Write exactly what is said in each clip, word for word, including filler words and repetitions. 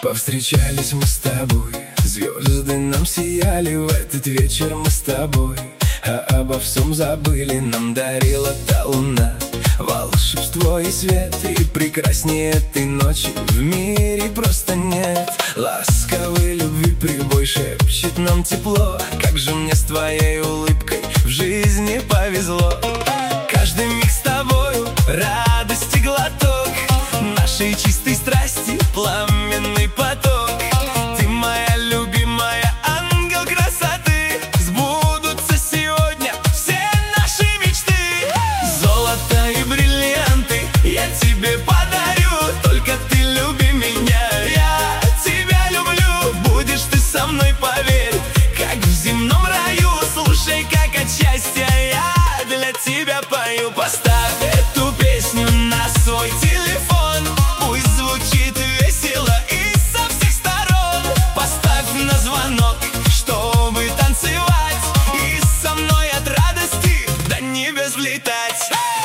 Повстречались мы с тобой, звезды нам сияли. В этот вечер мы с тобой, а обо всем забыли. Нам дарила та луна волшебство и свет, и прекраснее этой ночи в мире просто нет. Ласковой любви прибой шепчет нам тепло. Как же мне с твоей улыбкой в жизни повезло. Каждый миг с тобою радости глоток, нашей чистой страсти пламенный поток. Ты моя любимая, ангел красоты. Сбудутся сегодня все наши мечты. Золото и бриллианты я тебе подарю. Только ты люби меня, я тебя люблю. Будешь ты со мной, поверь, как в земном раю. Слушай, как от счастья я для тебя пою. Поставь эту песню на свой телефон, пусть звучит весело и со всех сторон. Поставь на звонок, чтобы танцевать и со мной от радости до небес взлетать.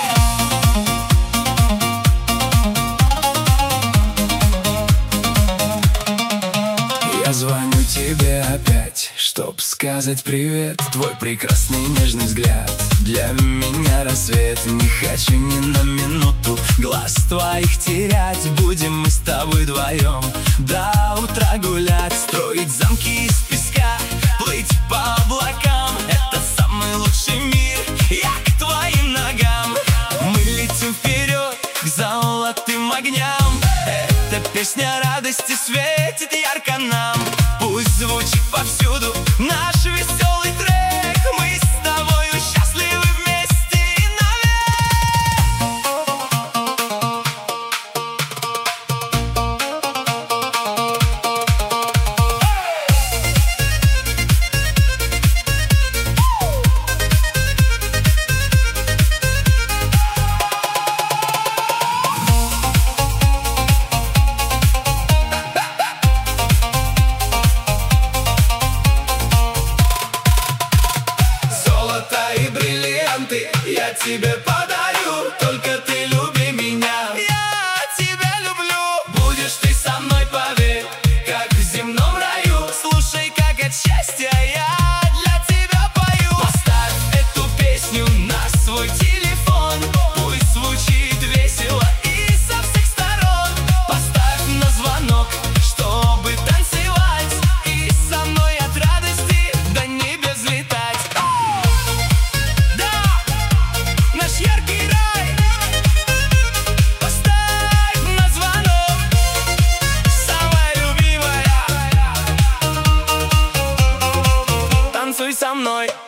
Я звоню тебе опять, чтоб сказать привет. Твой прекрасный нежный взгляд для меня рассвет. Не хочу ни на минуту глаз твоих терять. Будем мы с тобой вдвоем до утра гулять. Строить замки из песка, плыть по облакам. Это самый лучший мир, я к твоим ногам. Мы летим вперед к золотым огням. Эта песня радости светит ярко нам. Пусть звучит повсюду наш веселый трек. Мы с тобою счастливы вместе и я тебе подарю. Только ты люби меня, я тебя люблю. Будешь ты со мной, поверь, как в земном раю. Слушай, как от счастья я для тебя пою. Поставь эту песню на свой телефон, пусть звучит весело и со всех сторон. Поставь на звонок, чтобы танцевать и со мной от радости до небес взлетать. Яркий рай, поставь на звонок, самая любимая, танцуй со мной.